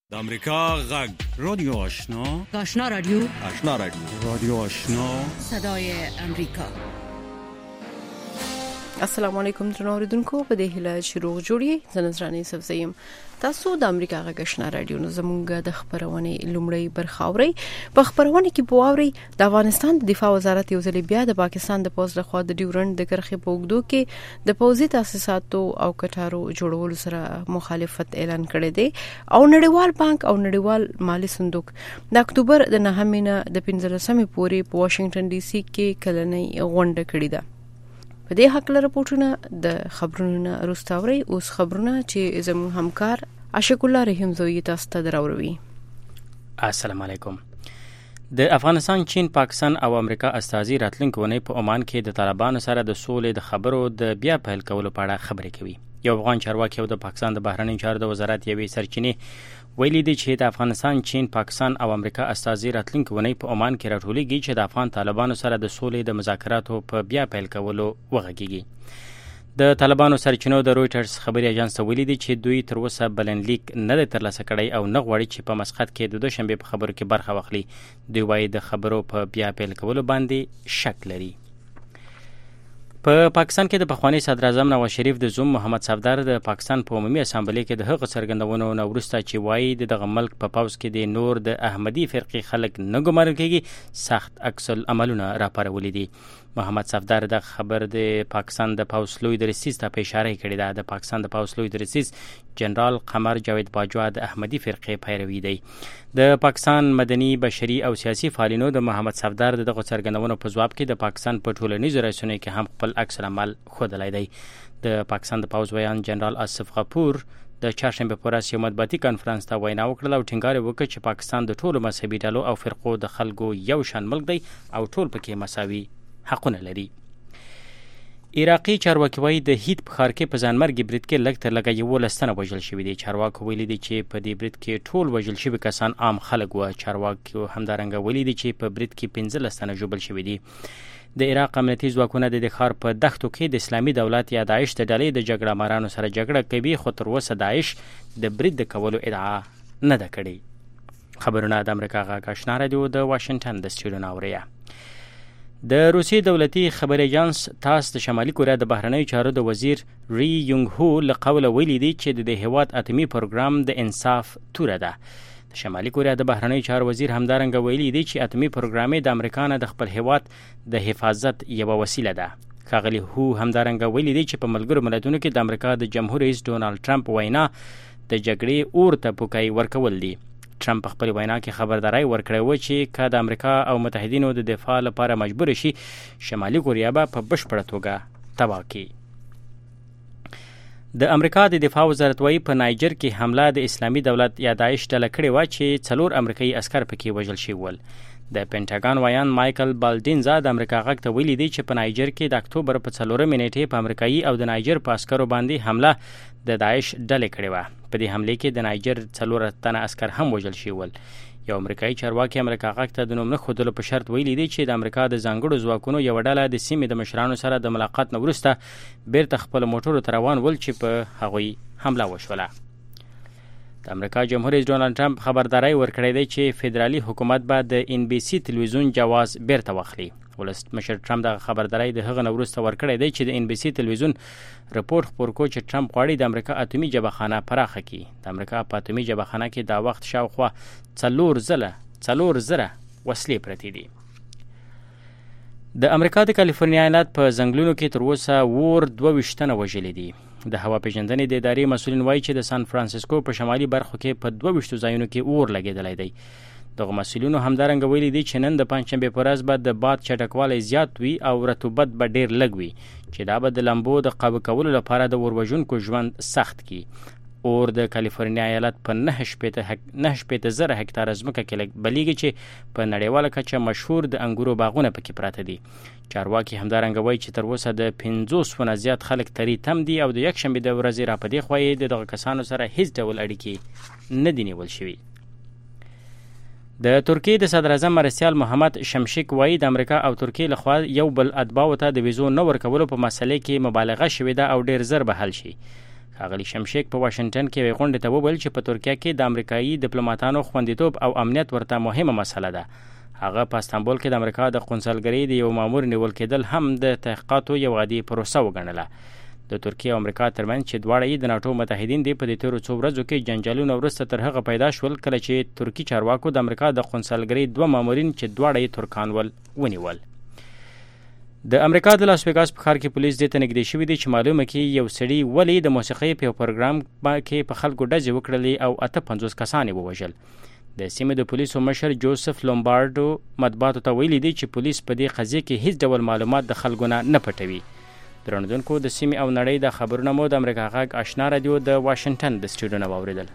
د امریکا غږ رادیو آشنا آشنا رادیو رادیو آشنا صدای امریکا. السلام علیکم درنو اوریدونکو، په دې هیله چې روغ جوړی زه نظرانه سفزیم. تاسو د امریکا غږ آشنا رادیو نو زمونږ د خبرونې لومړی برخاوري. په خبرونه کې بواوري د افغانستان د دفاع وزارت یو ځل بیا د پاکستان د پوز لخوا د ډیورنډ د کرخې په اوږدو کې د پوزي تاسیساتو او کټارو جوړولو سره مخالفت اعلان کړی دی او نړیوال بانک او نړیوال مالی صندوق د اکتوبر د 9 د 15 پورې په واشنگټن ډي سي کې کلنۍ غونډه کړې ده. په دې حق له رپورټونه د خبرونو وروستاوري اوس خبرونه چې زموږ همکار عاشق الله رحیم زوی تاسو ته دراوړي. السلام علیکم. د افغانستان، چین، پاکستان او امریکا استازي راتلونکي ونې په عمان کې د طالبانو سره د سولې د خبرو د بیا پیل کولو په اړه خبرې کوي. یو افغان چارواکي او د پاکستان د بهرنیو چارو د وزارت یوې سرچینې ویلي دي چې د افغانستان، چین، پاکستان او امریکا استازي راتلونکي ونې په عمان کې راټولېږي چې د افغان طالبانو سره د سولې د مذاکراتو په بیا پیل کولو وغږیږي. د طالبانو سرچینو د رويټرز خبري اژانس ویلي دي چې دوی تر اوسه بلنلیک نه ترلاسه کړی او نه غواړي چې په مسقط کې د دوشنبه په خبرو کې برخه واخلي. دوی وايي د خبرو په بیا پیل کولو باندې شک لري. په پاکستان کې د پخوانی صدر اعظم نواز شریف د زوم محمد صفدر د پاکستان په عمومي اسامبلې کې د هغه څرګندونو نه وروسته چې وایي د دغه ملک په پاوز کې د نور د احمدي فرقې خلک نه ګمارل کېږي، سخت عکس العملونه راپارولي دي. محمد صفدر د خبر د پاکستان د پاوز لوی درسیز ته اشاره کړې ده. د پاکستان د پاوز لوی درسیز جنرال قمر جاوید باجوا د احمدي فرقې پیروي دی. د پاکستان مدني، بشري او سیاسي فعالینو د محمد صفدر دغه څرګندونو په ځواب کې د پاکستان په ټولنیزو رسنیو کې هم خپل عکس العمل ښودلی دی. د پاکستان د پاوز ویان جنرال آصف غفور د چهارشنبه په ورځ یو مطبوعاتي کانفرنس ته وینا وکړه او ټینګار وکړ چې پاکستان د ټولو مذهبي ډلو او فرقو د خلکو یو شان ملک دی او ټول پکې مساوي حقونه لري. عراقي چارواکي وایي د هیت په ښار کې په ځانمرګي برید کې لږ تر لږه 11 تنه وژل شوي دي. چارواکو ویلي دي چې په دې برید کې ټول وژل شوي کسان عام خلک وو. چارواکو همدارنګه ویلي دي چې په برید کې 15 تنه ژوبل شوي دي. د عراق امنیتي ځواکونه د ښار په دښتو کې د اسلامي دولت یا داعش د ډلې د جګړه مارانو سره جګړه کوي، خو تر اوسه داعش د برید د کولو ادعا نه ده کړې. خبرونه د امریکا غږ آشنا رادیو د واشنگټن د سټډیو نه اوري. د روسي دولتي خبري اژانس تاس د شمالي کوریا د بهرنیو چارو د وزیر ری یونګ هو له قوله ویلي دي چې د هیواد اتمی پروګرام د انصاف توره ده. د شمالي کوریا د بهرنیو چارو وزیر همدارنګه ویلي دي چې اتمی پروګرام د امریکا نه د خپل هیواد د حفاظت یوه وسیله ده. ښاغلي هو همدارنګه ویلي دي چې په ملګرو ملتونو کې د امریکا د جمهور رئیس ډونالد ټرمپ وینا د جګړې اور ته پوکای ورکول دي. ټرمپ په خپل وینا کې خبرداري ورکړې و چې که د امریکا او متحدینو د دفاع لپاره مجبور شي، شمالي کوریا به په بشپړه توګه تباه کړي. د امریکا د دفاع وزارت وايي په نایجر کې حمله د اسلامي دولت یا داعش ډله کړې وه چې 4 امریکایي عسکر پکې وژل شوي ول. د پینټاګان ویان مایکل بالډینزا د امریکا غږ ته ویلي دی چې په نایجر کې د اکتوبر په 4 نیټې په امریکایي او د نایجر په عسکرو باندې حمله د داعش ډلې کړې وه. په دې حمله کې د نایجر 4 تنه عسکر هم وژل شوي ول. یو امریکایي چارواکي امریکا غږ ته د نوم نه ښودلو په شرط ویلي دی چې د امریکا د ځانګړو ځواکونو یوه ډله د سیمې د مشرانو سره د ملاقات نه وروسته بیرته خپل موټرو ته روان ول چې په هغوی حمله وشوله. د امریکا جمهور رئیس ډونالد ټرمپ خبرداري ورکړې ده چې فدرالي حکومت به د ان بي سي تلویزیون جواز بیرته واخلي. ولسمشر ټرمپ د خبرداري د هغه نه وروسته ورکړې ده چې د ان بي سي تلویزیون رپورټ خپور کړ چې ټرمپ غواړي د امریکا اتمی جبهخانه پراخه کړي. د امریکا په اتمی جبهخانه کې دا وخت شاوخوا 4,000 وسلې پرتې دي. د امریکا د کالیفورنیا ایالت په ځنګلونو کې تر اوسه 22 تنه وژلي دي. د هوا پیژندنې د ادارې مسؤلین وایي چې د سان فرانسیسکو په شمالي برخو کې په 22 ځایونو کې اور لګېدلی دی. دغه مسؤلینو همدارنګه ویلي دي چې نن د پنجشنبې په ورځ به د باد چټکوالی زیات وي او رطوبت به ډېر لږ وي چې دا به د لمبو د قابو کولو لپاره د اور وژونکو ژوند سخت کړي. اور د کالیفورنیا ایالت په 9,000 هکتاره ځمکه کې بلیږي چې په نړیواله کچه مشهور د انګورو باغونه پکې پراته دي. چارواکي همدارنګه وایي چې تر اوسه د 500 نه زیات خلک تری تم دي او د یکشنبې د ورځې راپدې خوا یې د دغه کسانو سره هیڅ ډول اړیکې نه دي نیول شوي. د ترکیې د صدر اعظم مرسیال محمد شمشک وایي د امریکا او ترکیې لخوا یو بل اتباعو ته د ویزو نه ورکولو په مسلې کې مبالغه شوې ده او ډېر زر به حل شي. ښاغلي شمشیک په واشنگټن کې یوې غونډې ته وویل چې په ترکیه کې د امریکایي ډیپلوماتانو خوندیتوب او امنیت ورته مهمه مسله ده. هغه په استانبول کې د امریکا د قونسلګرۍ د یو مامور نیول کېدل هم د تحقیقاتو یو عادي پروسه وګڼله. د ترکیه او امریکا ترمنځ چې دواړه یې د ناټو متحدین دي، په دې تیرو څو ورځو کې جنجالونه وروسته تر هغه پیدا شول کله چې ترکي چارواکو د امریکا د قونسلګرۍ 2 مامورین چې دواړه یې ترکان ول ونیول. د امریکا د لاس ویګاس په ښار کې پولیس دې ته نږدې شوي دي چې معلومه کړي یو سړي ولې د موسیقۍ په یو پروګرام کې په خلکو ډزې وکړلې او 58 کسان یې ووژل. د سیمې د پولیسو مشر جوزف لومبارډو مطبوعاتو ته ویلي دي چې پولیس په دې قضیه کې هیڅ ډول معلومات د خلکو نه پټوي. درنوونکو د سیمې او نړۍ د خبرونه مو د امریکا غږ آشنا رادیو د واشنگټن د سټوډیو نه واوریدل.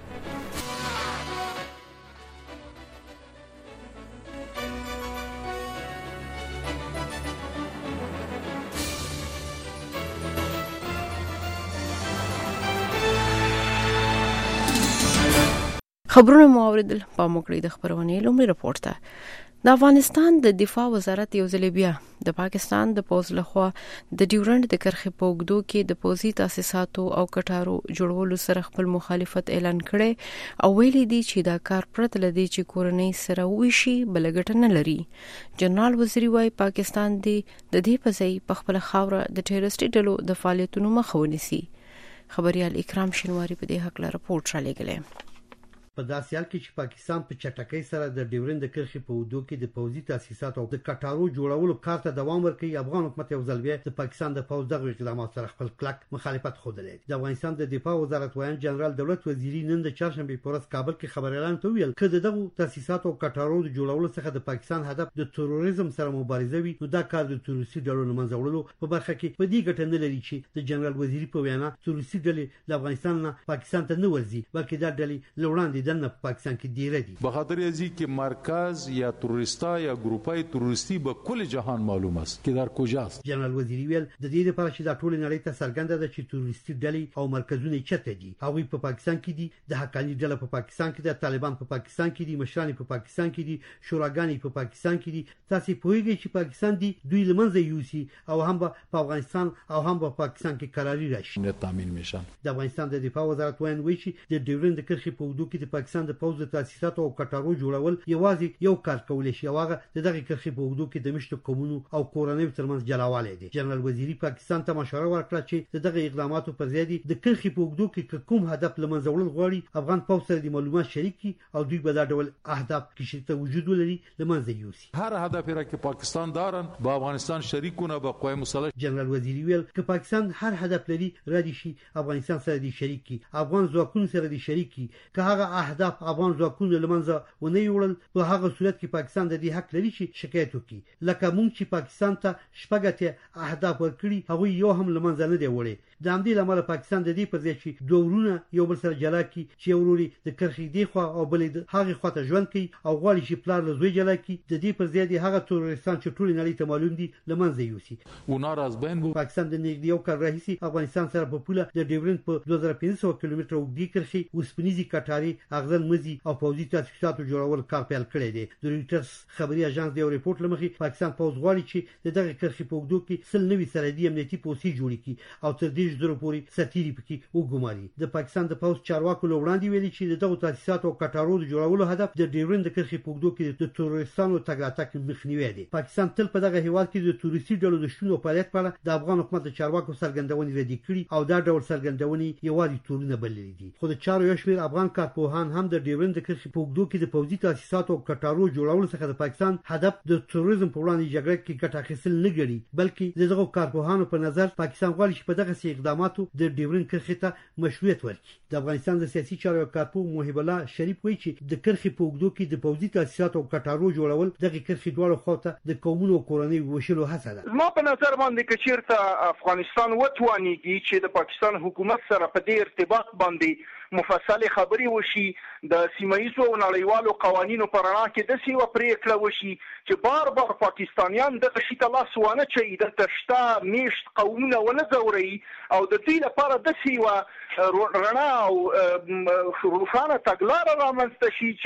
خبرونه مو اوریدل. په موکړی د خبرونه لومړی راپورټ ته. د افغانستان د دفاع وزارت یو ځل بیا د پاکستان د پوز لخوا د ډیورنډ د کرښې په اوږدو کې د پوزي تاسیساتو او کټارو جوړولو سره خپل مخالفت اعلان کړي او ویلي دي چې دا کار پرته لدی چې کورنۍ سره وشي بلګټ نه لري. جنرال وزیری وايي پاکستان د دې په ځای په خپل خاوره د ټیرریسټي ډلو د فعالیتونو مخه ونیسي. خبريال اکرام شینواری په دې حق لا راپورټ را لګلې. په داسې حال کې چې پاکستان په چټکۍ سره د ډیورنډ د کرښې په اوږدو کې د پوځي تاسیساتو او د کټارو جوړولو کار ته دوام ورکوي، افغان حکومت یو ځل بیا د پاکستان د پوځ دغه اقدامات سره خپل کلک مخالفت ښودلی دی. د افغانستان د دفاع وزارت وایي جنرال دولت وزیری نن د چهارشنبې په ورځ کابل کې خبر اعلان ته ویل چې دغه تاسیساتو او کټارو د جوړولو څخه د پاکستان هدف د تروریزم سره مبارزه وي، نو دا کار د تروریستي ډلو له منځه وړلو په برخه کې په دې ګټه نه لري چې د جنرال وزیری په وینا تروریستي ډلې د افغانستان نه پاکستان ته نه ورځي، بلکې دا ډلې له وړاندې دننه په پاکستان بخاطر ازی که مرکز یا تروریستا یا گروپای تروریستی به کل جهان معلوم است که در کجاست. جنرال وزیری ویل د دې لپاره چې د ټول نړۍ ته څرګنده ده چې تروریستي ډلې او مرکزونه چیرته دي. هغوی په پاکستان کې دي، د حقانی ډله په پاکستان کې ده، طالبان په پاکستان کې دي، مشران په پاکستان کې دي، شوراګان په پاکستان کې دي. تاسو پوهیږئ چې پاکستان دی دوی لمنځه یوسي او هم په افغانستان او هم په پاکستان کې قراری راشي. تامین میشن. د افغانستان د دفاع وزارت وایي چې د ډیورنډ د کرښې په اوږدو کې د پاکستان د پوځ تاسیسات او کټارو جوړول یوازې یو کار کولای شي، هغه د دغه کرښې په اوږدو کې د مشتو قومونو او کورنۍ ترمنځ جلاوالی دی. جنرال وزیری پاکستان ته مشوره ورکړه چې دغه اقداماتو پر ضد د کرښې په اوږدو کې کوم هدف لمنځه وړل غواړي، افغان پوځ سره د معلومات شریک کړي او دوی به دا ډول اهداف کې شته وجود ولري لمنځه یوسي. هر هدفی را که پاکستان دارن با افغانستان شریک کنه با قوای مسلح. جنرال وزیری ویل که پاکستان هر هدف لري را دي شي افغانستان سره دي شریک کړي، افغان ځواکونو سره دي شریک کړي. که هغه اهداف افغان ځواکونو لمنځه ونه یوړل په هغه صورت کې پاکستان د دې حق لري چې شکایت وکړي. لکه مونږ چې پاکستان ته شپږ اهداف ورکړي هغه یو هم لمنځه نه دی وړي. د همدې لامل پاکستان د دې پر ځای چې دوه ورونه یو بل سره جلا کړي چې یو وروري د کرښې دی خو او بل د هغه خواته ژوند کوي او غواړي چې پلار له زوی جلا کړي، د دې پر ځای هغه تروریستان چې ټول نړۍ ته معلوم دي لمنځه یوسي. اونار از بین بو پاکستان د نږدې یو کال راهیسي افغانستان سره په پوله د ډیورنډ په 2500 کیلومتر اوږدې کرښې وسپنیزي کټاري اغزن مزي او پوځي تاسیساتو جوړول کار پیل کړی دی. د رویټرز خبري اژانس د یو ریپورت لمخې پاکستان پوځ غواړي چې د دغه کرښې په اوږدو کې 90 سرحدي امنیتي پوسټې جوړې کړي او تر 10 زره پورې سرتیري پکې وګماري. د پاکستان د پوځ چارواکو له وړاندې ویلي چې دغه تاسیسات او کټارو د جوړولو هدف د ډیورنډ د کرښې په اوږدو کې د تروریستانو تګ راتګ مخنیوی دی. پاکستان تل په دغه هیواد کې د تروریستي ډلو د شتون او فعالیت په اړه د افغان حکومت د چارواکو څرګندونې ردې کړي او دا ډول څرګندونې یوازې تورونه بللي دي. خو د چارو یو شمېر افغان کارپوهان هم د ډیورنډ د کرښې په اوږدو کې د پوځي تاسیسات او کټارو جوړولو څخه د پاکستان هدف د تروریزم په وړاندې جګړه کې ګټه اخیستل نه ګڼي، بلکې دغه کارپوهانو په نظر پاکستان غواړي چې په دغه سي اقداماتو د ډیورنډ کرښې ته مشروعیت ورکړي. د افغانستان د سیاسي چارو کارپوه محب الله شریف وایي چې د کرښې په اوږدو کې د پوځي تاسیسات او کټارو جوړول دغه کرښې دواړو خواته د قومونو او کورنۍ وشلو هڅه ده. ما په نظر باندې چې چیرته افغانستان وتوانیږي چې د پاکستان حکومت سره په دې ارتباط باندې مفصل خبري وشي، د سیمایي او نړیوالو قوانینو پر رڼا کې د سیوا پریکړه وشي چې بار بار پاکستانیان د شي تلاس ونه چي د تشتا میشت قومونه ونه زوري او د دې لپاره د سیوا رڼا او روښانه تګلارې رامنځته شي چې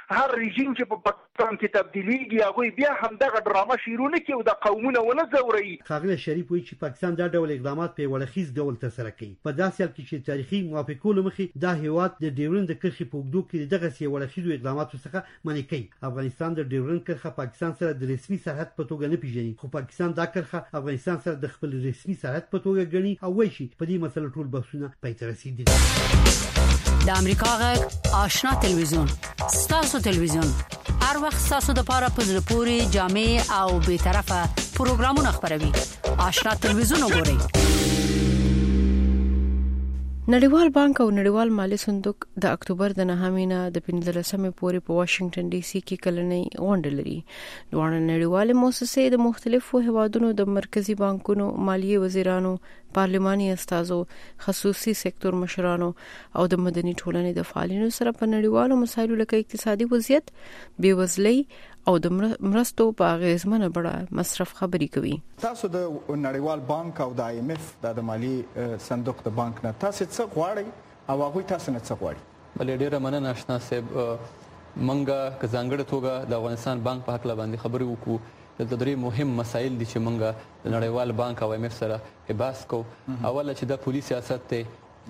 هر رژیم چې په پاکستان کې تبدیلیږي هغه بیا همدغه ډرامه شیرونه کوي او د قومونه ونه زوري. ښاغلی شریف وایي چې پاکستان دا ډول اقدامات په وړخیز ډول ترسره کوي په داسې حال کې چې تاریخي موافقو لمخې دا هیواد د ډیورند کرښې په اوږدو کې دغه سی وړخیزو اقداماتو څخه منع کوي. افغانستان د ډیورند کرښه پاکستان سره د رسمي سرحد په توګه نه پیژني خو پاکستان دا کرښه افغانستان سره د خپل رسمي سرحد په توګه ګڼي او وایي چې په دې مسله ټول بحثونه پای ته رسیدلي. د امریکا غږ آشنا تلویزیون ستاسو تلویزیون هر وخت ستاسو د پاره په زړه پورې جامع او به طرفه پروګرامونه خبروي. آشنا تلویزیون وګورئ. نړیوال بانک او نړیوال مالی صندوق د اکتوبر د 9 نه د 15 پورې په واشنگټن ډي سي کې کلنۍ غونډه لري. دوه نړیوال مؤسسې د مختلفو هیوادونو د مرکزی بانکونو، مالیې وزیرانو، پارلماني استازو، خصوصي سکتور مشرانو او د مدني ټولنې د فعالینو سره په نړیوالو مسایلو لکه اقتصادي وضعیت، بیوزلۍ او د مرستو په اغیزمنه بڼه مصرف خبري کوي. تاسو د نړیوال بانک او د IMF د مالی صندوق د بانک نه تاسو څه غواړئ او هغه تاسو نه څه غواړي؟ بلې ډیره مننه آشنا صاحب. منګه که ځانګړې توګه د افغانستان بانک په حق باندې خبرې وکړو. د درې مهم مسایل دي چې منګه د نړیوال بانک او IMF سره بحث کوو. اوله چې د پولیس سیاست ته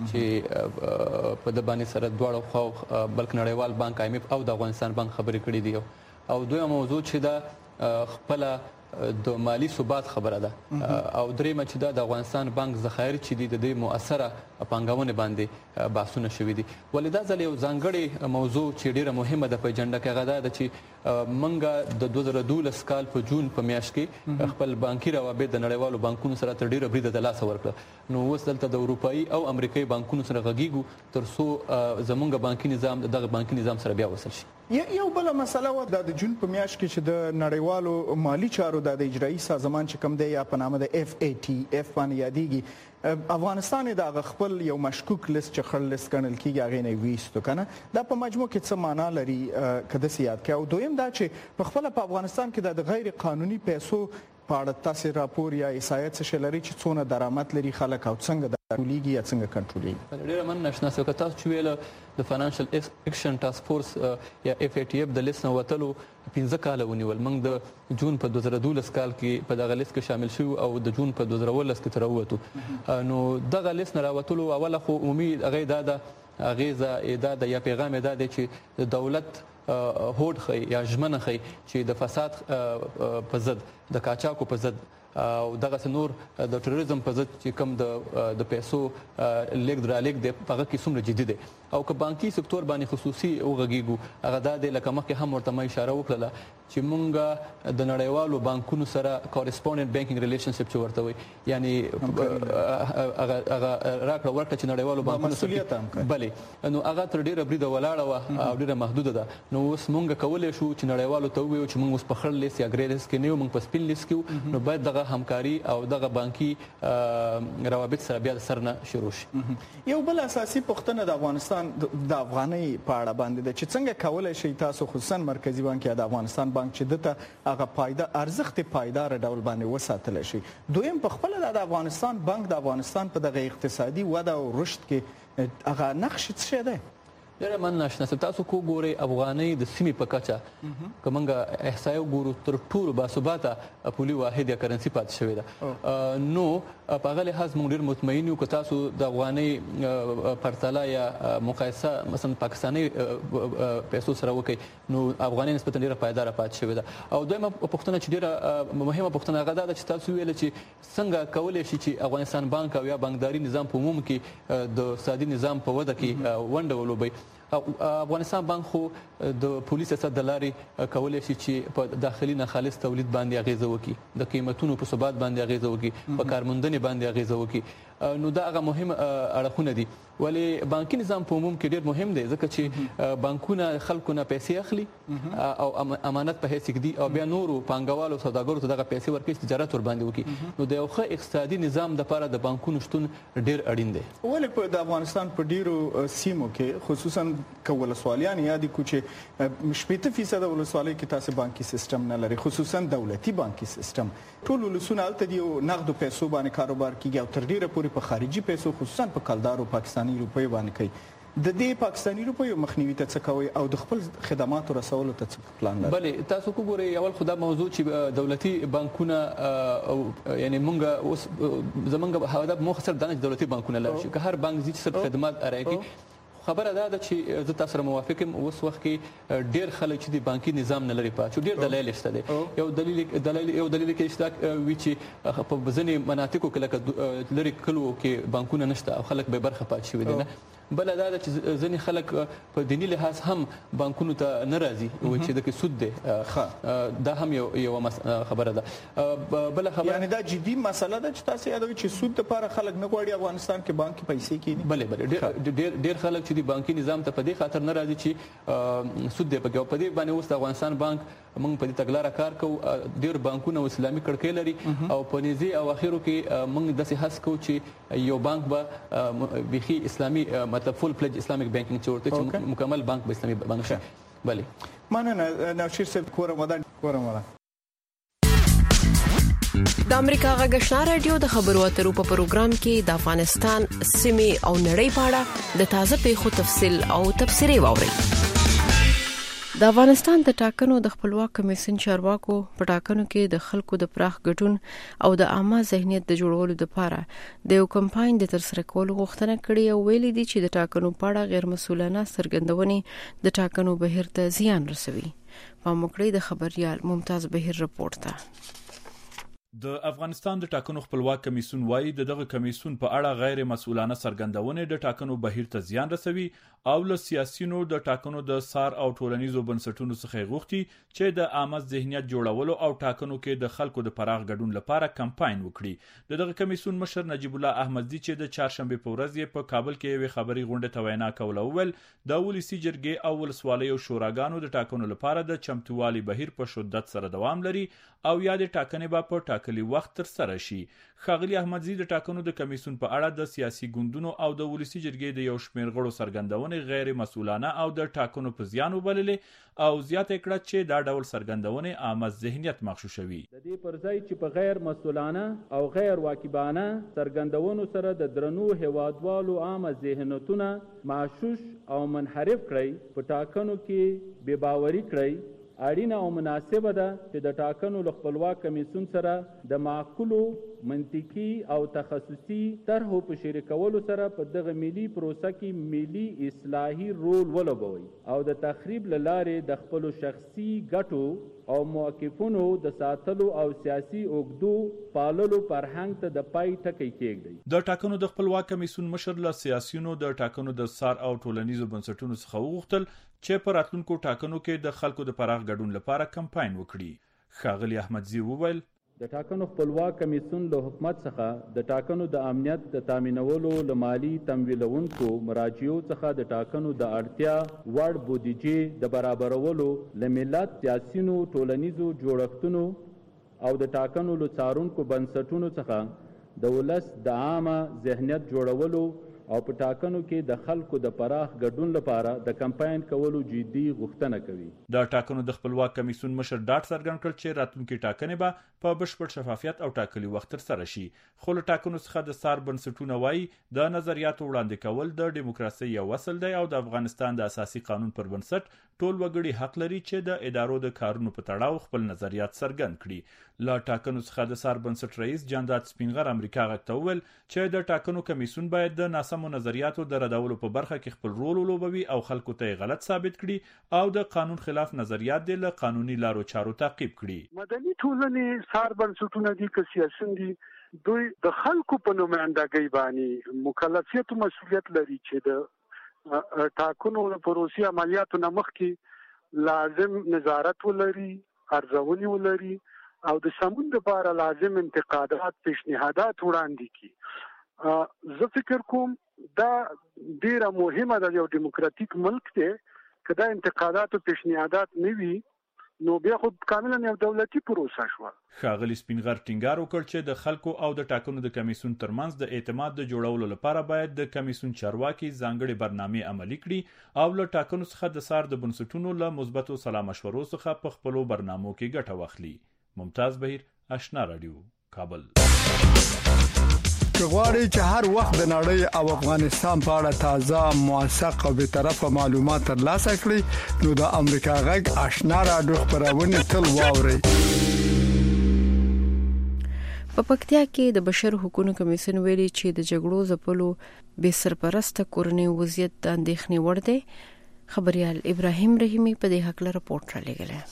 چې په د باندې سره دواړو خو بلکې نړیوال بانک IMF او د افغانستان بانک خبرې کړې دي. او دویم موضوع چې دا خپل د مالی ثبات خبره ده او درېمه چې دا د افغانستان بانک ذخایر چې دي د دې مؤثره پانګونې باندې بحثونه شوي دي. ولې دا ځل یو ځانګړی موضوع چې ډیره مهمه ده په اجنډا کې هغه ده چې منګه د 2012 کال په جون په میاشت کې خپل بانکي روابط د نړیوالو بانکونو سره تر ډیره بریده د لاس ورکړه. نو اوس دلته د اروپایي او امریکایي بانکونو سره غږیږو تر څو زمونږ بانکي نظام دغه بانکي نظام سره بیا وصل شي. یو بل مسله و د جون په میاشت کې چې د نړیوالو مالی چارو د اجرایي سازمان چې کوم دی یا په نامه د FATF باندې یادېږي افغانستان د خپل یو مشکوک لیست چې خړ لیست ګڼل کېږي هغه نه ویستو کنه دا په مجموع کې څه معنا لري کده سیاد کې. او دویم دا چې په خپل په افغانستان کې د غیر قانوني پیسو په اړه تاسو راپور یا احصایت څه لري چې څونه درآمد لري خلک او څنګه د ټولېږي یا څنګه کنټرولېږي؟ ډېر من نشنه څه تاسو چې ویل د فاینانشل اکشن ټاسک فورس یا FATF د لیست نه وتلو 15 کال ونیول. موږ د جون په 2012 کال کې په دغه لیست کې شامل شو او د جون په 2014 کې تر ووتو. نو دغه لیست نه راوتلو اوله خو عمومي هغه اغیزه اعداد یا پیغام اعداد چې دولت هوډ خي یا ژمنه خي چې د فساد په ضد د قاچاقو په ضد او دغه نور د تروریزم په ضد چې کوم د پیسو لیک درالېک د هغه کې څومره جدي دي. او که بانکي سکتور باندې خصوصي او غږیږو هغه د لکه مخکې هم ورته اشاره وکړه چې مونږ د نړیوالو بانکونو سره کورسپونډنت بانکینګ ریلیشنشپ چې ورته وي یعنی هغه راکړه ورکړه چې نړیوالو بانکونو سره بلې نو هغه تر ډیره بریده ولاړه او ډیره محدوده ده. نو اوس مونږ کولای شو چې نړیوالو ته ووایو چې مونږ اوس په خړ لیست یا ګری لیست کې نه یو مونږ په سپین لیست کې نو باید دغه همکاري او دغه بانکي روابط سره بیا سر نه شروع شي. یو بل اساسي پوښتنه د افغانستان د افغانۍ په اړه باندې د چې څنګه کولای شي تاسو خصوصا مرکزی بانک یا د افغانستان بانک چې دته هغه پایدار ارزښت پایدار ډول باندې وساتل شي. دویم په خپل د افغانستان بانک د افغانستان په دغه اقتصادي وده او رشد کې هغه نقش څه دی؟ ډېر من ناشنا تاسو کو ګوري افغانۍ د سیمې په کچه کومنګ احصایو ګورو تر ټولو باثباته پولي واحد یا کرنسي پات شوی ده. نو په هغه لحاظ موږ ډېر مطمئن یو که تاسو د افغانۍ پرتله یا مقایسه مثلا پاکستاني پیسو سره وکړئ نو افغانۍ نسبتا ډېره پایداره پات شوی ده. او دویمه پوښتنه چې ډېره مهمه پوښتنه هغه ده چې تاسو ویل چې څنګه کولای شي چې افغانستان بانک او یا بانکداري نظام په عموم کې د اقتصادي نظام په وده کې ونډه ولوبي. افغانستان بانک خو د پولیس سیاست د لارې کولای شي چې په داخلي نه خالص تولید باندې اغیزه وکړي، د قیمتونو په ثبات باندې اغیزه وکړي، په کارموندنې باندې اغیزه وکړي. نو دا هغه مهم اړخونه دي. ولی بانکي نظام په عموم کې ډېر مهم دی ځکه چې بانکونه خلکو نه پیسې اخلي او امانت په حیث کې دي او بیا نورو پانګوالو سوداګرو ته دغه پیسې ورکړي تجارت ور باندې وکړي. نو د یو ښه اقتصادي نظام لپاره د بانکونو شتون ډېر اړین دی. ولې په د افغانستان په ډیرو سیمو کې خصوصا ولسوالیان یادي کو چې 80% ولسوالۍ کې تاسو بانکي سیستم نه لري، خصوصا دولتي بانکي سیستم. ټول ولسونه الته دی نقد پیسو باندې کاروبار کیږي او تر ډیره پورې په خارجي پیسو خصوصا په کلدارو پاکستاني روپۍ باندې کوي. د دې پاکستاني روپیو مخنیوي ته څه کوي او د خپل خدماتو رسولو ته څه پلان لري؟ بله تاسو وګورئ اول خو دا موضوع چې دولتي بانکونه یعنی مونږ اوس زمونږ هدف مو خسر دانه دولتي بانکونه لري چې هر بانک چې صرف خدمات ارایي خبره ده چې زه تاسو سره موافق یم. اوس وخت کې ډېر خلک چې د بانکي نظام نه لري پاتې ډېر دلایل شته دي. یو دلیل کې شته وی چې په ځینې مناطقو کې لکه لري کلو کې بانکونه نشته او خلک به برخه پاتې شوي دي نه. بل دا چې ځینې خلک په دیني لحاظ هم بانکونو ته نه راځي او چې د سود دی دا هم یو خبره ده. بل خبره یعنی دا جدي مسله ده چې تاسو یادوي چې سود لپاره خلک نه غواړي افغانستان کې بانکي پیسې کینی. بله ډېر خلک چې د بانکي نظام ته په دې خاطر نه راځي چې سود دی پکې. په دې باندې اوس د افغانستان بانک موږ په دې تګلاره کار کوو. ډېر بانکونه اسلامي کړکۍ لري او په نږدې او اخرو کې موږ داسې هڅه کوو چې یو بانک به بيخي اسلامي مطلب فول پلیج اسلامیک بانکینګ چورته چې مکمل بانک به اسلامي بانک شي. بله مننه نوشیر صاحب کورم د امریکا غږشنا رادیو د خبرو اترو په پروګرام کې د افغانستان سیمې او نړۍ په اړه د تازه پیښو تفصیل او تبصرې واورئ. د افغانستان د ټاکنو د خپلواک کمیسیون چارواکو په ټاکنو کې د خلکو د پراخ ګډون او د عامه ذهنیت د جوړولو لپاره د یو کمپاین د ترسره کولو غوښتنه کړې او ویلي دي چې د ټاکنو په اړه غیر مسؤلانه څرګندونې د ټاکنو بهیر ته زیان رسوي. په موکړې د خبريال ممتاز بهیر رپورټ ته. د افغانستان د ټاکنو خپلواک کمیسیون وایي دغه کمیسیون په اړه غیر مسؤلانه څرګندونې د ټاکنو بهیر ته زیان رسوي او له سیاسيونو د ټاکنو د سار او ټولنیزو بنسټونو څخه غوښتي چې د عامه ذهنیت جوړولو او ټاکنو کې د خلکو د پراخ ګډون لپاره کمپاین وکړي. دغه کمیسیون مشر نجیب الله احمدزي چې د چهارشنبه په ورځ په کابل کې یو خبري غونډه ته وینا کوله ویل د ولسی جرګې او ولسوالۍ او شوراګانو د ټاکنو لپاره د چمتووالي بهیر په شدت سره دوام لري او یا د ټاکنې به په ټاکلي وخت تر سره شي. ښاغلي احمدزي د ټاکنو د کمیسیون په اړه د سیاسي ګوندونو او د ولسی جرګې د یو شمېر غړو څرګندونې غیر مسؤلانه او د ټاکنو په زیان وبللې او زیاته کړه چې دا ډول څرګندونې عامه ذهنیت مغشوشوي. د دې پر ځای چې په غیر مسؤلانه او غیر واکبانه څرګندونو سره د درنو هوادوالو عامه ذهنیتونه معشوش او منحرف کړي په ټاکنو کې بې باوري کړي اړینه او مناسبه ده چې د ټاکنو له خپلواک کمیسیون سره د معقولو منطقي او تخصصي طرحو په شریکولو سره په دغه ملي پروسه کې ملي اصلاحي رول ولوبوي او د تخریب لاره د خپل شخصي ګټو او موقفونو د ساتلو او سیاسي اوګدو پاللو فرهنګ ته د پای ټکی کېږي. د ټاکنو د خپلواک کمیسیون مشر له سیاسيونو د ټاکنو د سار او ټولنیزو بنسټونو څخه وغوښتل چې په راتلونکو ټاکنو کې د خلکو د پراخ ګډون لپاره کمپاین وکړي. ښاغلي احمدزي وویل د ټاکنو خپلواک کمیسیون له حکومت څخه د ټاکنو د امنیت د تامینولو له مالی تمویلونکو مراجعو څخه د ټاکنو د اړتیا وړ بودیجې د برابرولو له ملت سیاسيونو ټولنیزو جوړښتونو او د ټاکنو له څارونکو بنسټونو څخه د ولس د عامه ذهنیت جوړولو او په ټاکنو کې د خلکو د پراخ ګډون لپاره د کمپاین کولو جدي غوښتنه کوي. د ټاکنو د خپلواک کمیسیون مشر ډاټ څرګند کړ چې راتلونکي ټاکنې به په بشپړ شفافیت او ټاکلي وخت تر سره شي. خو له ټاکنو څخه د سار بنسټونه وایي د نظریاتو وړاندې کول د دیموکراسي یو اصل دی او د افغانستان د اساسي قانون پر بنسټ ټول وګړي حق لري چې د ادارو د کارونو په تړاو خپل نظریات څرګند کړي. له ټاکنو څخه د سار بنسټ رئیس جانداد سپینغر امریکا غږ ته وویل چې د ټاکنو کمیسیون باید د ناسمو نظریاتو د ردولو په برخه کې خپل رول ولوبوي او خلکو ته غلط ثابت کړي او د قانون خلاف نظریات د له قانوني لارو چارو تعقیب کړي. مدني ټولنې سار بنسټونه دي که سیاسيون دي دوی د خلکو په نمائندګۍ باندې مکلفیت او مسؤلیت لري چې د ټاکنو د پروسې عملیاتو نه مخکې لازم نظارت ولري ارزونې ولري او د سمون لپاره لازم انتقادات پیشنهادات وړاندې کړي. زه فکر کوم دا ډیره مهمه ده یو دیموکراتیک ملک دی که دا انتقادات او پیشنهادات نه وي نو بیا خو کاملا یو دولتي پروسه شو. ښاغلي سپینغر ټینګار وکړ چې د خلکو او د ټاکنو د کمیسیون ترمنځ د اعتماد د جوړولو لپاره باید د کمیسیون چارواکي ځانګړي برنامې عملي کړي او له ټاکنو څخه د سار د بنسټونو له مثبتو سلا مشورو څخه په خپلو برنامو کې ګټه واخلي. ممتاز بهیر، آشنا رادیو، کابل. غواړئ چې هر وخت د نړۍ او افغانستان په اړه تازه موثق او به طرفه معلومات ترلاسه کړئ نو د امریکا غږ آشنا رادیو خبرونه تل واورئ. په پکتیا کې د بشر حقوقو کمیسیون ویلي چې د جګړو ځپلو بې سرپرسته کورنۍ وضعیت د اندېښنې وړ دی. خبريال ابراهیم رحیمی په دې حق له رپورټ را لګلې.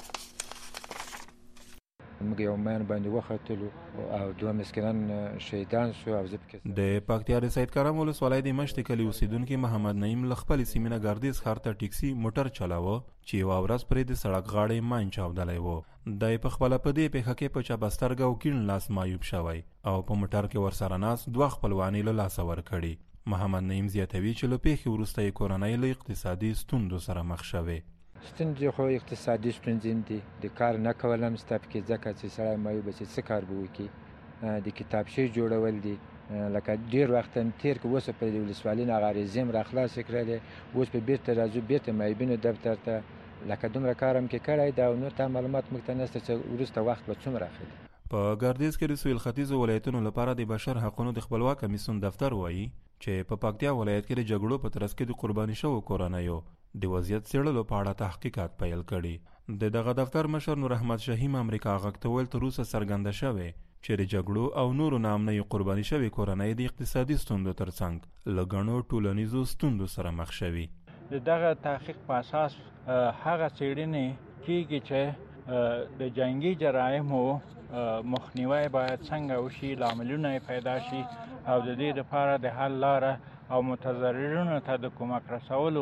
موږ یو مېن باندې وختلو او دوه مسکینان شهیدان شو او ځکه د پکتیا د سید کرم ولسوالۍ د مشت کلی اوسیدونکو محمد نعیم لخپل سیمینه ګردیز ښار ته ټیکسي موټر چلاوه چې یو ورځ پرې د سړک غاړې ماین چاودلې و. د په خپل په دې په حق په چا بسترګو کین لاس مایوب شوی او په موټر کې ورسره ناس دوه خپلوانی له لاس ور کړي. محمد نعیم زیاتوي چې له پیښې وروسته کورنۍ له اقتصادي ستوندو سره مخ شوه. ستونزې خو اقتصادي ستونزې دي، د کار نه کولم ستاپ کې ځکه چې سړی مایوب چې څه کار به وکړي، د کتابچې جوړول دي لکه ډیر وخت تیر کې وسه په ولسوالۍ نه غریزم را خلاص کړل، اوس په بیرته راځو بیرته مایبینو دفتر ته لکه دومره کارم کې کړی دا نو ته معلومات مخ ته نشته چې ورسته وخت به څومره اخلي. په ګردیز کې د سویل ختیځ ولایتونو لپاره د بشر حقوقو د خپلواک کمیسیون دفتر وایي چې په پکتیا ولایت کې د جګړو په ترڅ کې د قرباني شوو کورنیو د وضعیت څېړلو په اړه تحقیقات پیل کړي. دغه دفتر مشر نور احمد شهیم امریکا غږ ته ویل تر اوسه څرګنده شوې چې د جګړو او نورو نامنۍ قرباني شوي کورنۍ د اقتصادي ستوندو ترڅنګ له ګڼو ټولنیزو ستوندو سره مخ شوي. دغه تحقیق په اساس هغه څېړنې کیږي چې د جنگي جرایمو مخنیوی باید څنګه وشي، لاملونه پیدا شي او د دې لپاره د حل لاره او متضررینو ته د کمک رسولو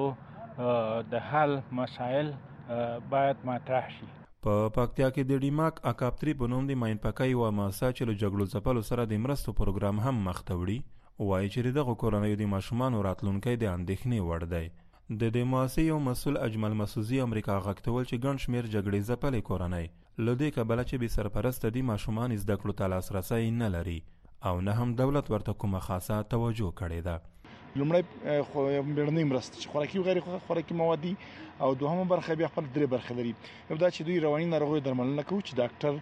د حل مسائل باید مطرح شي. په پکتیا کې د ډیماک اکاپتری په نوم د ماین پکای و مؤسسه چې له جګړو ځپلو سره د مرستو پروګرام هم مخ ته وړي، وایي چې دغه کورنیو د ماشومانو راتلونکي د اندېښنې وړ دی. د دې مؤسسې یو مسؤل اجمل مسعودي امریکا غږ ته ویل چې ګڼ شمېر جګړې ځپلې کورنۍ له دې کبله چې بې سرپرسته دي ماشومان زده کړو ته لاسرسی نه لري او نه هم دولت ورته کومه خاصه توجه کړې ده. لومړی بیړنۍ مرستې چې خوراکي او غیر خوراکي موادي او دوهمه برخه بیا خپل درې برخې لري. یو دا چې دوی رواني ناروغیو درملنه کوي چې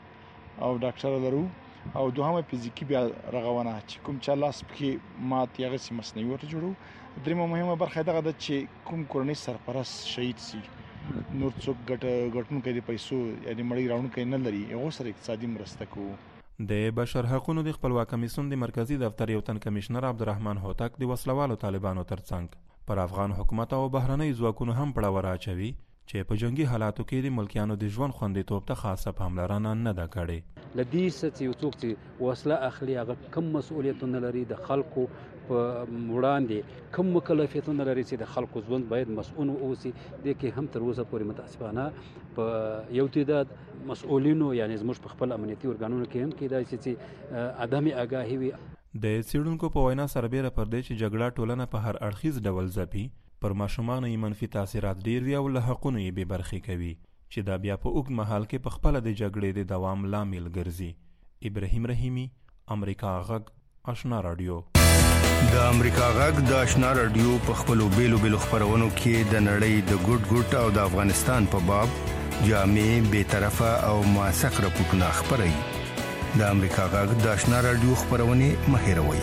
ډاکټر لرو او دوهمه فزیکی بیا رغونه چې کوم چا لاس پکې مات یا غسی مصنوعي ورته جوړو. دریمه مهمه برخه دغه د چې کوم کورنۍ سرپرست شهید سي نور څوک ګټونکي د پیسو یا د مړی راوړونکي نه لري هغه سره اقتصادي مرسته کوو. د بشر حقوقو د خپلواک کمیسیون د مرکزی دفتر یو تن کمشنر عبدالرحمن هوتک د وسلوالو طالبانو ترڅنګ پر افغان حکومت او بهرنۍ ځواکونو هم پړاور اچوي چې په جنگي حالاتو کې د ملکیانو د ژوند خوندیتوب ته خاصه پاملرنه نه ده کړې. لدې څه یو څوک چې وسله اخلي هغه کم مسؤلیتونه لري، د خلکو په وړاندې کم مکلفیتونه لري چې د خلکو ژوند باید مسؤل اوسي. د کې هم تر اوسه پورې متاسفانه په یو تعداد مسؤلینو یعنی زموږ په خپل امنیتي ارګانونو کې هم کېدای شي چې عدم آگاهي وي. د څېړونکو په وینا سربیره پر دې چې جګړه ټولنه په هر اړخیز ډول ځپي، پر ماشومانو یې منفي تاثیرات ډیر وي او له حقونو یې بې برخې کوي چې دا بیا په اوږد مهال کې په خپله د جګړې د دوام لامل ګرځي. ابراهیم رحیمی، امریکا غږ، آشنا رادیو. د امریکا غږ د آشنا رادیو په خپلو بیلو خپرونو کې د نړۍ د ګوټ او د افغانستان په باب جامع، بې طرفه او موثق راپورټونه خپروي. د امریکا غږ د آشنا رادیو خپرونې مه هېروئ.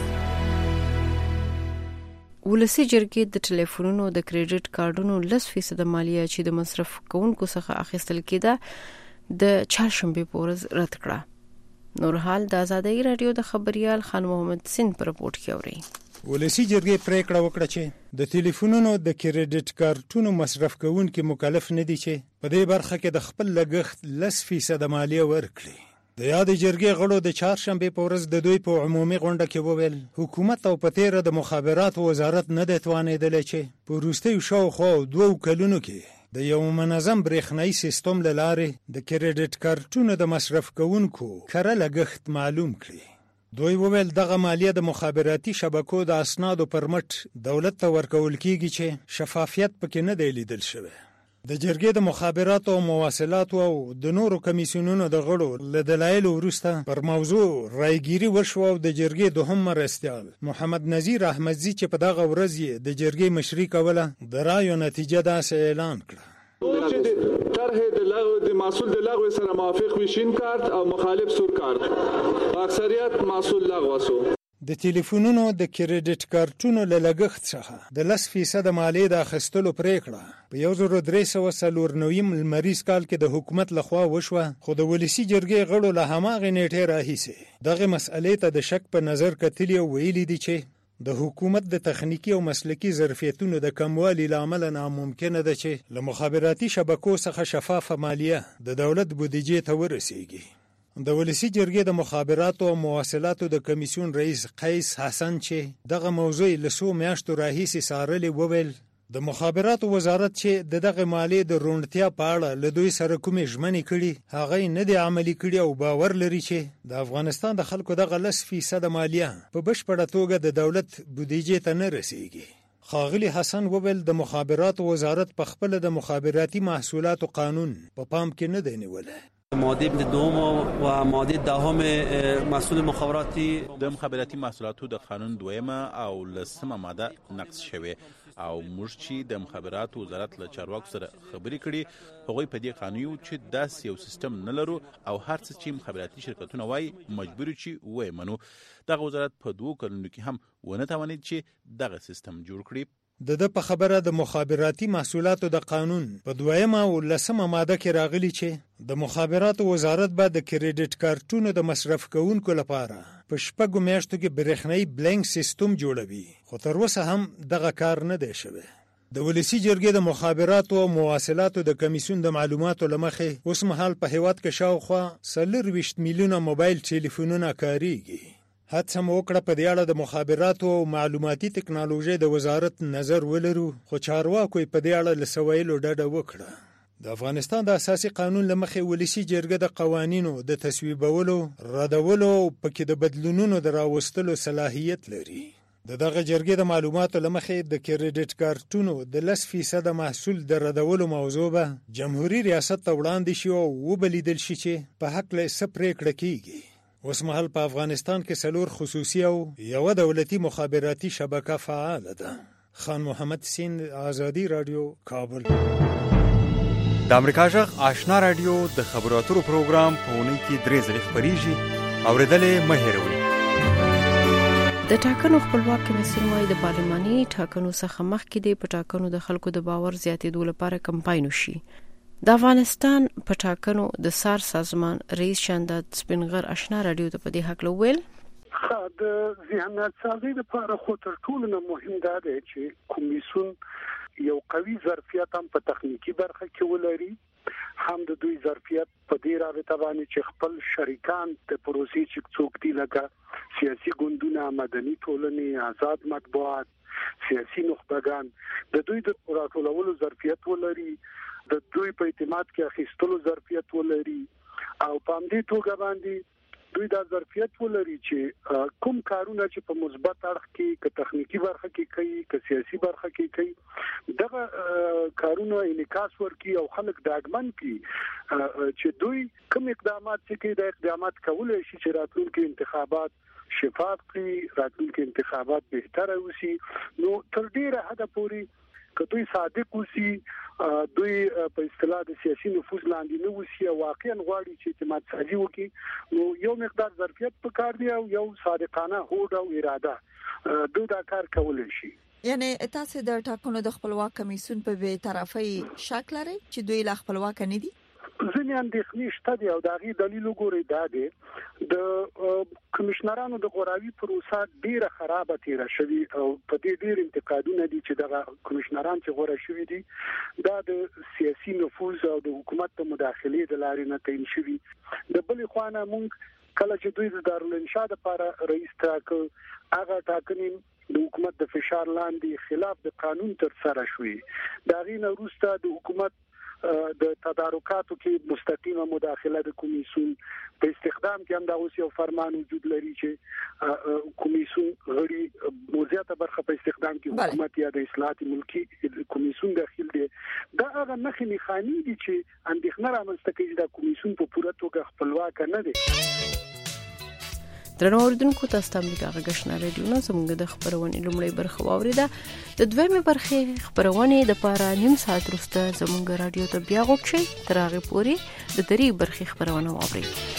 ولسی جرګې د ټلیفونونو د کریډټ کارډونو 10% مالیه چې د مصرف کوونکو څخه اخیستل کېده د چهارشنبه په ورځ رد کړه. نورحال د آزادۍ رادیو د خبريال خان محمد سین پر رپورټ کې اوري. ولسی جرګې پریکړه وکړه چې د ټلیفونونو د کریډټ کارتونو مصرف کوونکو مکلف نه دي چې په دې برخه کې د خپل لګښت 10% مالیه ورکړي. د یاد جرګې غړو د چهارشنبه په ورځ د دوی په عمومي غونډه کې وویل حکومت او په تیر د مخابراتو وزارت نه د توانیدل چې په وروستیو شاوخوا 2 کلونو کې د یو منظم برېښنایي سیستم له لارې د کریډټ کارتونو د مصرف کوونکو کره لګښت معلوم کړي. دوی وویل دغه مالیه د مخابراتي شبکو د اسنادو پر مټ دولت ته ورکول کیږي چې شفافیت پکې نه دی لیدل شوی. د جرګې د مخابراتو او مواصلاتو او د نورو کمیسیونونو د غړو له دلایلو وروسته پر موضوع رایګیري وشوه او د جرګې دوهم مرستیال محمد نذیر احمدزي چې په دغه ورځ د جرګې مشري کوله د رایو نتیجه داسې اعلان کړه. طرح د محصول د لغو سره موافق وي شین کارت او مخالف سور کارت، اکثریت محصول لغو سو. د ټلیفونونو د کریډټ کارتونو له لګښت څخه د 10% مالیې د اخیستلو پریکړه په 1390 لمریز کال کې د حکومت لخوا وشوه، خو د ولسی جرګې غړو له هماغه نیټه راهیسه دغه مسئلې ته د شک په نظر کتلی او ویلي دي چې د حکومت د تخنیکی او مسلکی ظرفیتونو د کموالي لامل ناممکنه ده چې له مخابراتي شبکو څخه شفافه مالیه د دولت بودیجې ته ورسیږي. د ولسی جرګې د مخابراتو او مواصلاتو د کمیسیون رئیس قیس حسن چې دغه موضوع لسو میاشتو راهیسې څارلې وویل د مخابراتو وزارت چې دغه مالیې د روڼتیا په اړه له دوی سره کومې ژمنې کړي هغه نه دي عملي کړي او باور لري چې د افغانستان د خلکو دغه 10% مالیه په بشپړه توګه د دولت بودیجې ته نه رسیږي. خاغلی حسن وویل د مخابراتو وزارت په خپل د مخابراتي محصولاتو قانون په پام کې نه دی نیولی. ماده دوم و ماده دهم مسئول مخابراتی د مخابراتی محصولاتو د قانون دویمه او لسمه ماده نقض شوه او موږ چې د مخابراتو وزارت له چارواکو سره خبرې کړي هغوی په دې قانون چې داس یو سیستم نه لرو او هر څه چې مخابراتي شرکتونه وای مجبور چې وای منو. دغه وزارت په 2 کلونو کې هم ونه توانید چې دغه سیستم جوړ کړي. د په خبره د مخابراتي محصولاتو د قانون په 2 او 10 ماده کې راغلي چې د مخابراتو وزارت به د کریډټ کارتونو د مصرف کوونکو لپاره په 6 میاشتو کې برېښنايي بلنک سیستم جوړوي، خو تر اوسه هم دغه کار نه دی شوی. د ولسی جرګې د مخابراتو او مواصلاتو د کمیسیون د معلوماتو لمخې اوس مهال په هیواد کې شاوخوا 40 میلیونه موبایل ټلیفونونه کاریږي. هڅه مو وکړه په دې اړه د مخابراتو او معلوماتي ټکنالوژي د وزارت نظر ولرو، خو چارواکو په دې اړه لسویلو ډډه وکړه. د افغانستان د اساسي قانون لمخې ولسی جرګه د قوانینو د تصویبولو، ردولو او پکې د بدلونونو د راوستلو صلاحیت لري. دغه جرګې د معلوماتو لمخې د کریډټ کارتونو د 10% محصول د ردولو موضوع به جمهوریت ریاست ته وړاندې شي او وبلیدل شي چې په حق له سپریکړه کیږي. اوس مهال په افغانستان کې 4 خصوصي او یو دولتي مخابراتي شبکه فعال ده. خان محمد سین، آزادی رادیو، کابل. د امریکا جغ آشنا رادیو د خبرو اترو پروګرام په اونۍ کې 3 ځله خبريږي، اوریدلې مه هېروئ. د ټاکنو خپلواک کمیسیون وايي د پارلماني ټاکنو څخه مخکې د پټاکنو د خلکو د باور زیاتېدو لپاره کمپاین وشي. د افغانستان په ټاکنو د سار سازمان رئیس شانداد سپینغر آشنا رادیو ته په دې حق لویل د ذهنیت سازي لپاره خو تر ټولو نه مهم دا دی چې کمیسیون یو قوي ظرفیت هم په تخنیکی برخه کې ولري، هم د دوی ظرفیت په دې رابطه باندې چې خپل شریکان د پروسې چې څوک دي لکه سیاسي ګوندونه، مدني ټولنې، آزاد مطبوعات، سیاسي نخبگان د دوی د راټولولو ظرفیت ولري، د دوی په اعتماد کې اخیستلو ظرفیت ولري او په همدې توګه باندې دوی دا ظرفیت ولري چې کوم کارونه چې په مثبت اړخ کې که تخنیکی برخه کې کوي که سیاسي برخه کې کوي دغه کارونه انعکاس ورکړي او خلک ډاډمن کړي چې دوی کوم اقدامات چې کوي د اقدامات کولای شي چې راتلونکي انتخابات شفاف کړي، راتلونکي انتخابات بهتر وشي. نو تر ډیره حد پورې که دوی صادق وسی، دوی په اصطلاح د سیاسي نفوذ لاندې نه وسی او واقعا غواړي چې اعتماد سازي وکړي، نو یو مقدار ظرفیت پکار دی او یو صادقانه هوډ او اراده دوی دا کار کولای شي. یعنی تاسو د ټاکنو د خپلواک کمیسیون په بې طرفي شک لرئ چې دوی لا خپلواک نه دي؟ ځینې اندېښنې شته دي او دا غي دلیل وګورئ دا دی د کمشنرانو د غوراوي پروسه ډیره خرابه تیر شوی او په دې ډیر انتقادونه دي چې دغه کمشنران چې غوړه شوی دي دا د سیاسي نفوذ او د حکومت د مداخلې د لارې نه تعین شوی. د بل خوانه مونږ کله چې دوی د دارالانشاء لپاره رئیس ټاکل هغه ټاکنې د حکومت د فشار لاندې خلاف د قانون تر سره شوی. دا غي نه وروسته د حکومت د تدارکاتو کې مستقیمه مداخله د کمیسیون په استخدام کې هم دا اوس یو فرمان وجود لري چې کمیسیون غړي موضوعات برخه په استخدام کې حکومت یا د اصلاحات ملکی کمیسیون داخل دي. دا هغه مخې مخانی دي چې اندېښنه رامنځته کوي چې دا کمیسیون په پوره توګه خپلواک نه دي. درنو اوریدونکو تاسو ته امریکا غږشنا رادیو نه زموږ د خبرونې لومړی برخه واوریده. د دویمه برخه خبرونې د پاره نیم ساعت وروسته زموږ رادیو ته بیا غوښتئ تر هغه پورې د دری برخه خبرونه واورئ.